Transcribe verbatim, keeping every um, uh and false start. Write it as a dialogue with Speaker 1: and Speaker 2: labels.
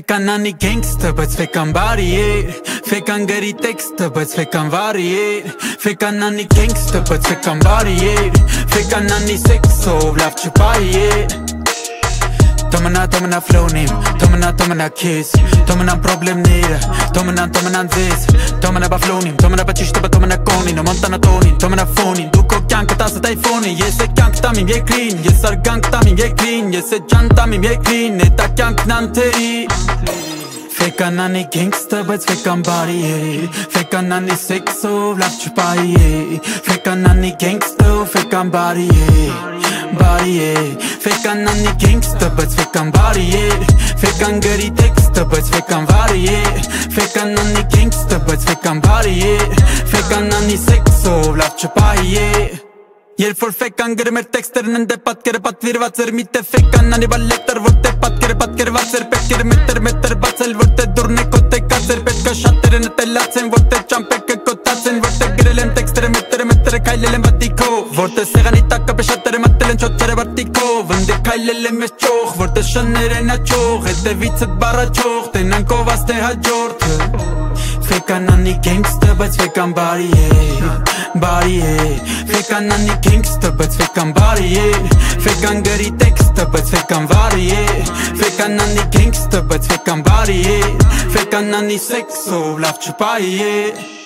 Speaker 1: Fake nani gangster, բայց fake-an բարիեր Fake-an գրի տեքստը, բայց fake-an վարիեր Fake nani gangster, բայց fake-an բարիեր Fake nani սեքսով լավ չպայեր Թոմնա թոմնա ֆլոնում, թոմնա թոմնա քեզ Թոմնա պրոբլեմները, թոմնա թոմնա ձեզ Թոմնա բա ֆլոնում, թոմնա բա ճիշտը բա թոմնա կոնին Մոնտանա տոնին, թոմնա ֆոնին Դու քո կյանքը տասը տայֆոնին Ես է կյանք տամ իմ երկրին Ես արգանք տամ իմ երկրին Ես է ջան տամ իմ երկրին Էտա կյանքն անթերի Fake nani gangster, բայց fake-an բարիեր Fake nani սեքսով լավ չպայեր Fake nani gangster, fake-an բարիեր Բարիեր Fake nani gangster, բայց fake-an բարիեր Fake-an գրի տեքստը, բայց fake-an վարիեր Fake nani gangster, բայց fake-an բարիեր Fake nani սեքսով լավ չպայեր Երբ որ fake-an գրում էր տեքստերն ընդ է պատկերը պատվիրված էր Միտե fake-an նանի բալետր որտե պատկերը պատկերված էր Պետք էր մետր մետր բացել որտե դուրն է կոտեկած էր Պետք է շատերը նտելած են որտե ճամպեքը կոտած են Որտե գրել են տեքստերը մետերը մետերը քայլել են վատիկով Որտե սեղանի տակը բեշատերը մտել են չոթերը վարտիկով Ընդ է քայլել են մեզ ճող որտե շներ են աչող Հետևիցդ բառաչող տենանք ով աստե հաջորդը Fake nani gangster, բայց fake-an բարիեր Բարիեր Fake nani gangster, բայց fake-an բարիեր Fake-an գրի տեքստը, բայց fake-an վարիեր Fake nani gangster, բայց fake-an բարիեր Fake nani սեքսով լավ չպայեր